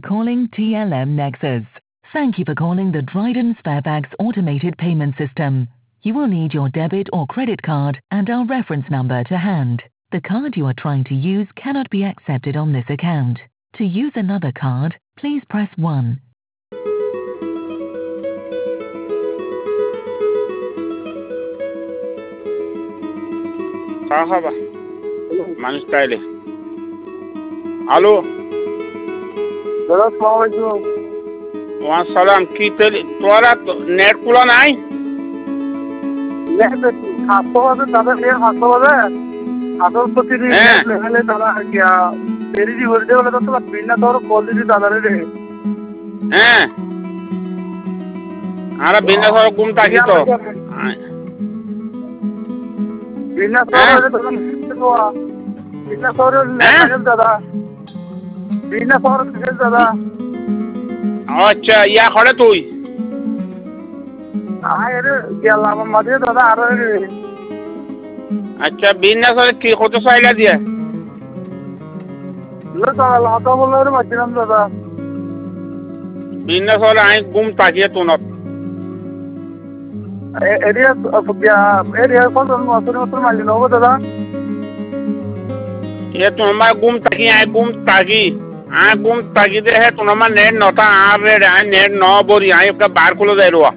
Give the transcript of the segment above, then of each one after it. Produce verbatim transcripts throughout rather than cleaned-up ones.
Calling T L M Nexus. Thank you for calling the Dryden Sparebags automated payment system. You will need your debit or credit card and our reference number to hand. The card you are trying to use cannot be accepted on this account. To use another card, please press one. Marhaba. মানুষ তাইলে hello দাদা আসসালামু আলাইকুম। ওয়া সালাম কি তেল তোরা নেট খোলা নাই নেট খাতো আছে দাদা এর খাতো আছে আসল প্রতিদিন নেট লেখালে দাদা গিয়া দেরি দি হয়ে গেল তো বিনা তোর কল দিদি দাদা রে হ্যাঁ আরে বিনা সর ঘুম থাকি তো বিনা সর বিনা সর লেখালে দাদা বিনা সর লেখালে দাদা আচ্ছা ইয়া করে তুই আরে গেলাম মাঝে দাদা আর আচ্ছা বিনা সরে কি কত চাইলা দিয়া লো দাদা লাতা বলার মাঝিলাম দাদা বিনা সরে আই ঘুম থাকিয়ে তোনত এরিয়া এরিয়া কোন মতন মতন মালি নব দাদা ये तो हमारे गुम तकी आए गुम ताकी आ गुम ताकी दे है तो हमारा नेट नौता आ रे आए नेट नौ बोरी आए का बाहर खुलो दे रुआ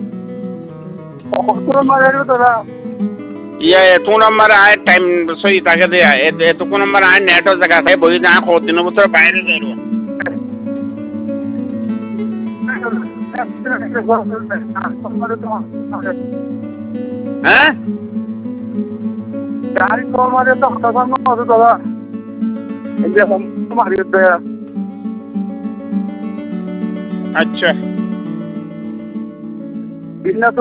तो मारे रो दादा ये तो नंबर आए टाइम सही ताके दे आए ये तो को नंबर आए नेट हो जगह से बोली ना खो दिनों में तो बाहर दे रुआ हैं गाड़ी तो हमारे तो खतरनाक ना हो दादा ये हम हमारी होते हैं अच्छा बिना